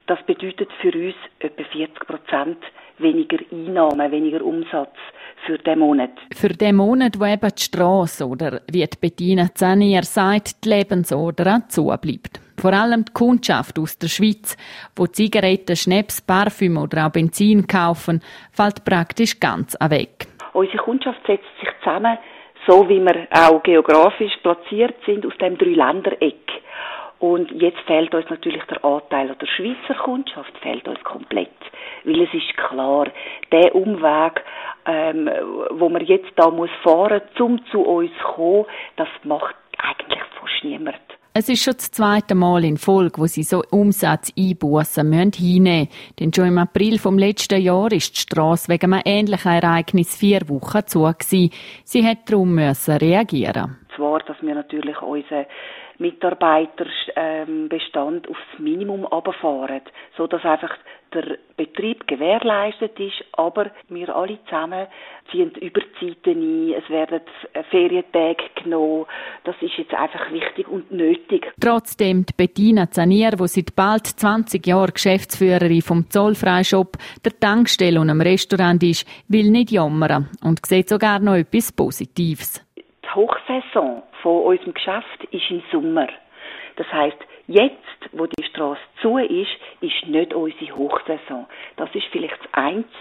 Das bedeutet für uns etwa 40% weniger Einnahmen, weniger Umsatz für den Monat. Für den Monat, wo eben die Strasse oder, wie die Bettina Zanier sagt, die Lebensader zubleibt. Vor allem die Kundschaft aus der Schweiz, wo Zigaretten, Schnaps, Parfüm oder auch Benzin kaufen, fällt praktisch ganz weg. Unsere Kundschaft setzt sich zusammen, so wie wir auch geografisch platziert sind, aus dem 3-Länder-Eck. Und jetzt fehlt uns natürlich der Anteil der Schweizer Kundschaft, fehlt uns komplett. Weil es ist klar, der Umweg, wo man jetzt da fahren muss, um zu uns zu kommen, das macht eigentlich fast niemand. Es ist schon das zweite Mal in Folge, wo sie so Umsatzeinbussen hinnehmen müssen. Denn schon im April vom letzten Jahr ist die Strasse wegen einem ähnlichen Ereignis 4 Wochen zu gewesen. Sie hat darum reagieren. Zwar, dass wir natürlich unseren Mitarbeiterbestand aufs Minimum runterfahren, so dass einfach der Betrieb gewährleistet ist, aber wir alle zusammen ziehen Überzeiten ein, es werden Ferientage genommen, das ist jetzt einfach wichtig und nötig. Trotzdem die Bettina Zanier, die seit bald 20 Jahren Geschäftsführerin vom Zollfreishop, der Tankstelle und einem Restaurant ist, will nicht jammern und sieht sogar noch etwas Positives. Die Hochsaison von unserem Geschäft ist im Sommer. Das heisst, jetzt, wo die Strasse zu ist nicht unsere Hochsaison. Das ist vielleicht das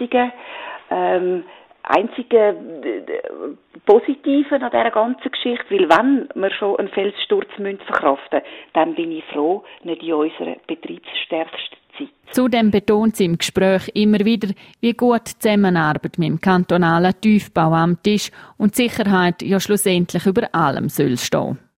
einzige Positive an dieser ganzen Geschichte, weil wenn wir schon einen Felssturz verkraften müssen, dann bin ich froh, nicht in unserer betriebsstärksten Zeit. Zudem betont sie im Gespräch immer wieder, wie gut die Zusammenarbeit mit dem kantonalen Tiefbauamt ist und die Sicherheit ja schlussendlich über allem soll stehen.